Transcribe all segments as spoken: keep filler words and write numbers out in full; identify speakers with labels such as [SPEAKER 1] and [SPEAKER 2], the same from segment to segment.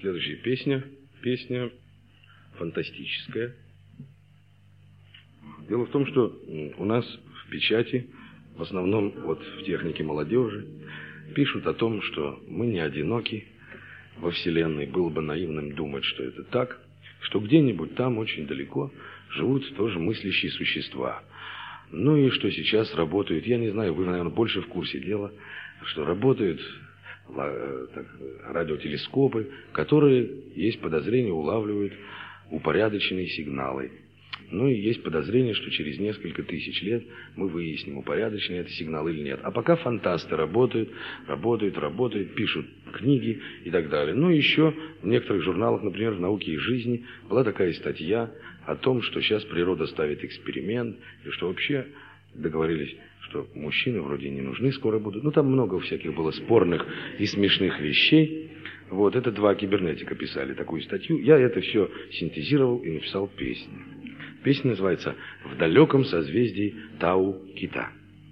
[SPEAKER 1] Следующая песня, песня фантастическая. Дело в том, что у нас в печати, в основном вот в технике молодежи, пишут о том, что мы не одиноки во Вселенной. Было бы наивным думать, что это так, что где-нибудь там, очень далеко, живут тоже мыслящие существа. Ну и что сейчас работают, я не знаю, вы, наверное, больше в курсе дела, что работают так, радиотелескопы, которые, есть подозрение, улавливают упорядоченные сигналы. Ну и есть подозрение, что через несколько тысяч лет мы выясним, упорядоченный это сигнал или нет. А пока фантасты работают, работают, работают, пишут книги и так далее. Ну и еще в некоторых журналах, например, в «Науке и жизни» была такая статья о том, что сейчас природа ставит эксперимент, и что вообще договорились, что мужчины вроде не нужны, скоро будут. Ну там много всяких было спорных и смешных вещей. Вот, это два кибернетика писали такую статью. Я это все синтезировал и написал песню. Песня называется «В далеком созвездии Тау-Кита».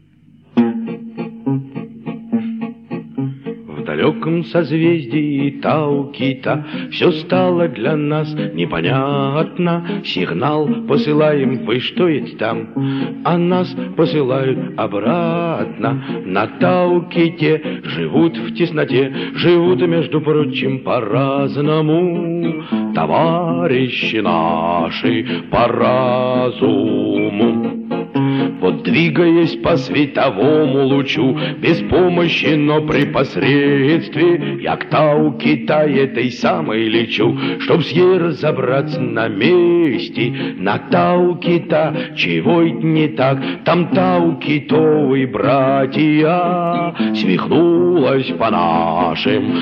[SPEAKER 1] В далеком созвездии Тау-Кита все стало для нас непонятно. Сигнал посылаем, вы что это там? А нас посылают обратно. На Тау-Ките живут в тесноте, живут, между прочим, по-разному. Товарищи наши по разуму. Вот двигаясь по световому лучу, без помощи, но при посредстве, я к Тау-Кита этой самой лечу, чтоб с ей разобраться на месте. На Тау-Кита чего это не так? Там Тау-Китовые братья свихнулась по нашим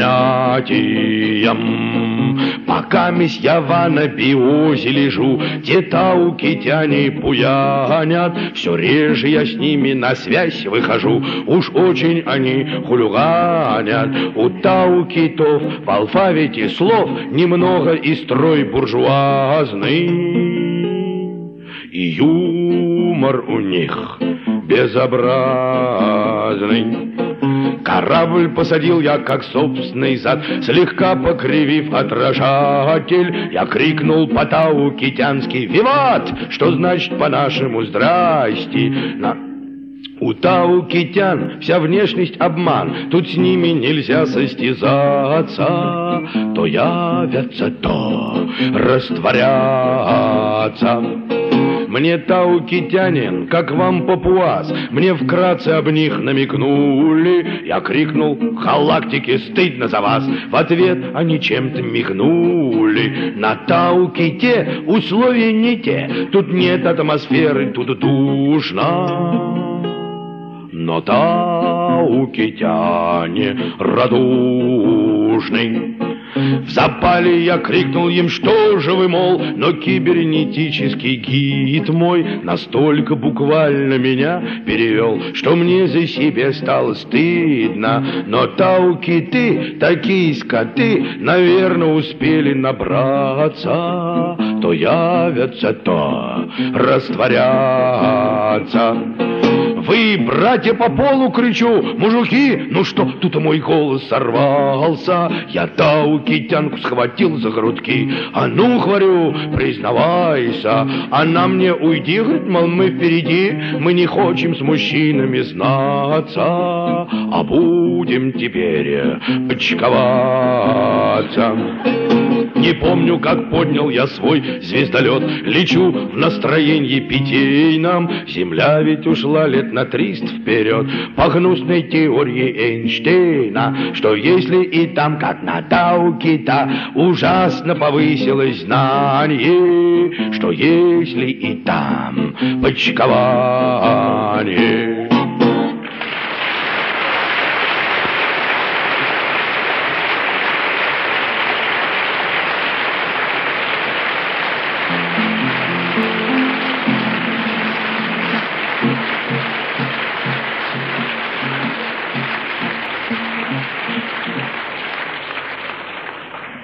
[SPEAKER 1] понятиям. Пока месть я в анабиозе лежу, те Тау-Китяне буянят, все реже я с ними на связь выхожу, уж очень они хулиганят. У Тау-Китов в алфавите слов немного и строй буржуазный, и юмор у них безобразный. Корабль посадил я, как собственный зад, слегка покривив отражатель. Я крикнул по-тау-китянски «Виват!», что значит по-нашему «Здрасте!». На... У тау-китян вся внешность обман, тут с ними нельзя состязаться. То явятся, то растворятся. Мне тау-китянин, как вам папуас, мне вкратце об них намекнули. Я крикнул «Халактики, стыдно за вас!», в ответ они чем-то мигнули. На Тау-Ките условия не те, тут нет атмосферы, тут душно. Но тау-китяне радушны. В запале я крикнул им, что же вы, мол, но кибернетический гид мой настолько буквально меня перевел, что мне за себя стало стыдно. Но тау-киты, такие скоты, наверное, успели набраться. То явятся, то растворятся. Вы, братья, по полу, кричу, мужики, ну что, тут мой голос сорвался. Я тау-китянку схватил за грудки. А ну, говорю, признавайся. Она мне уйди, говорит, мол, мы впереди, мы не хотим с мужчинами знаться, а будем теперь почковаться. Не помню, как поднял я свой звездолет, лечу в настроении питейном. Земля ведь ушла лет на триста вперед по гнусной теории Эйнштейна, что если и там, как на Тау-Кита, ужасно повысилось знание, что если и там почкование.